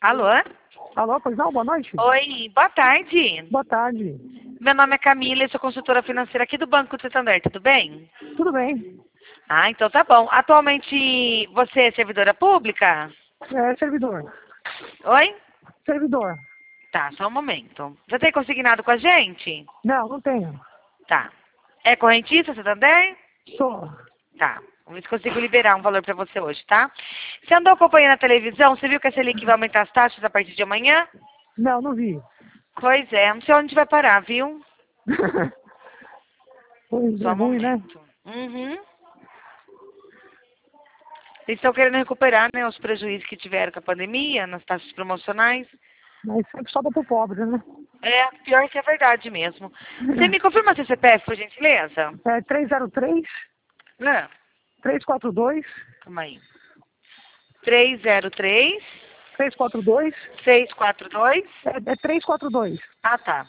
Alô? Alô, pois não, boa noite. Oi, boa tarde. Boa tarde. Meu nome é Camila e sou consultora financeira aqui do Banco do Santander, tudo bem? Tudo bem? Ah, então tá bom. Atualmente você é servidora pública? É servidor. Oi? Servidor. Tá, só um momento. Você tem consignado com a gente? Não, não tenho. Tá. É correntista Santander? Sou. Tá. Vamos ver se consigo liberar um valor pra você hoje, tá? Você andou acompanhando a televisão? Você viu que a Selic vai aumentar as taxas a partir de amanhã? Não, não vi. Pois é, não sei onde vai parar, viu? Pois é Só um ruim, né? momento. Uhum. Eles estão querendo recuperar, né, os prejuízos que tiveram com a pandemia, nas taxas promocionais. Mas sempre sobra pro pobre, né? É, pior que é verdade mesmo. Você me confirma seu CPF, por gentileza? É 303, Não, 342, calma aí. 303 342, 642. é 342, Ah, tá.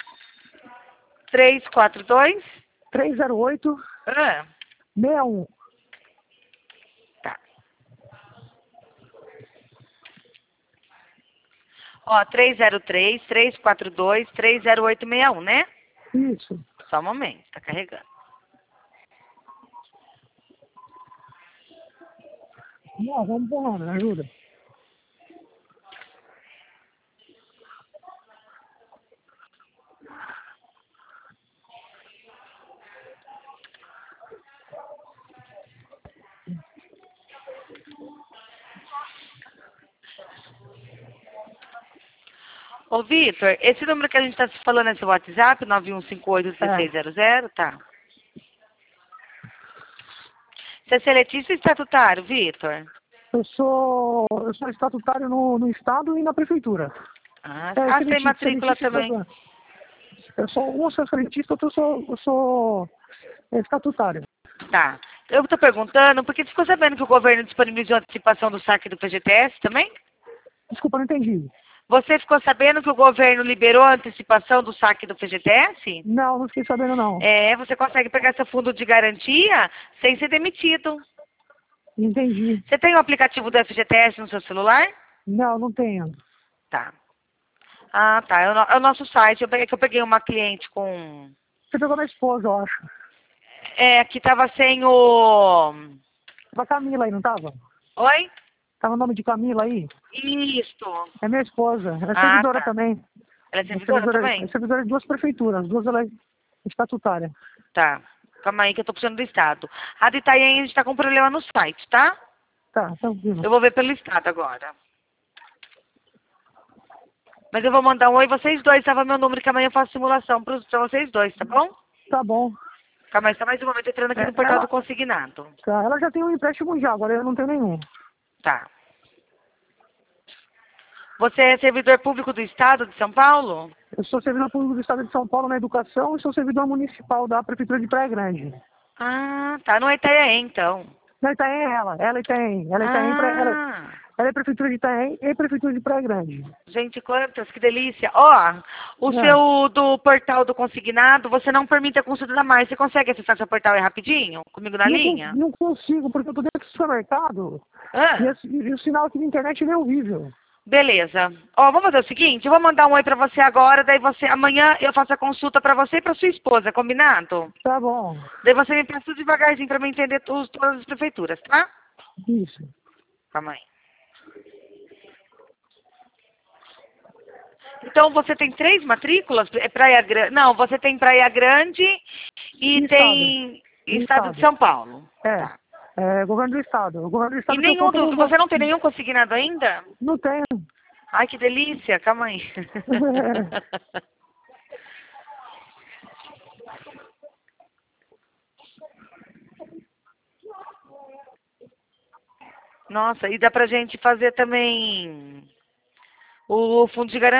342. 308, Ah, 61. tá. Ó, 303 342 30861, né? Isso. Só um momento, tá carregando. Não, vamos empurrando, ajuda. Ô, Vitor, esse número que a gente tá se falando é seu WhatsApp, 9158-1600, tá? Você é seletista ou estatutário, Vitor? Eu sou estatutário no estado e na prefeitura. Ah, É, você tem matrícula seletista também. estadual. Um sou seletista, outro eu sou estatutário. Tá. Eu tô perguntando, porque você ficou sabendo que o governo disponibilizou a antecipação do saque do FGTS também? Desculpa, não entendi. Você ficou sabendo que o governo liberou a antecipação do saque do FGTS? Não, não fiquei sabendo não. É, você consegue pegar seu fundo de garantia sem ser demitido. Entendi. Você tem o aplicativo do FGTS no seu celular? Não, não tenho. Tá. Ah, tá. É o nosso site. Que eu peguei uma cliente com... Você pegou minha esposa, eu acho. É, que tava sem o... Tava Camila aí, não tava? Oi? Tava o nome de Camila aí? Isso. É minha esposa. Ela é Ah, servidora tá. também. Ela é É servidora servidora, é também? servidora de duas prefeituras. As duas ela é estatutária. Tá. Calma aí que eu tô puxando do estado. A de Itanhaém a gente tá com problema no site, tá? Tá, tranquilo. Eu vou ver pelo estado agora. Mas eu vou mandar um oi, vocês dois, tava meu número, que amanhã eu faço simulação pra vocês dois, tá bom? Tá bom. Calma aí, só mais um momento entrando aqui É, no portal do ela, consignado. ela já tem um empréstimo já, agora eu não tenho nenhum. Tá. Você é servidor público do estado de São Paulo? Eu sou servidor público do Estado de São Paulo na educação e sou servidor municipal da Prefeitura de Praia Grande. Ah, tá no Itanhaém, então. Não, Itaém é ela. Ela é Itaém. Ah, Ela é Prefeitura de Itaém e Prefeitura de Praia Grande. gente, quantas, que delícia. Ó, o É. seu do portal do consignado, você não permite a consulta da mais. Você consegue acessar seu portal aí rapidinho? Comigo na linha? Não consigo, porque eu tô dentro do supermercado Ah, e o sinal aqui na internet é horrível. beleza. Ó, vamos fazer o seguinte, eu vou mandar um oi pra você agora, daí você, amanhã eu faço a consulta pra você e pra sua esposa, combinado? Tá bom. Daí você me passa tudo devagarzinho pra me entender todas as prefeituras, tá? Isso. Calma aí. Então você tem 3 matrículas? É Praia Grande. Não, você tem Praia Grande e E estado? tem E Estado de estado? São Paulo. É. Tá. É, governo do estado. O governo do E estado que eu nenhum compro dos. no Você não tem nenhum consignado ainda? Não tenho. Ai, que delícia. Calma aí. Nossa, e dá pra gente fazer também o fundo de garantia.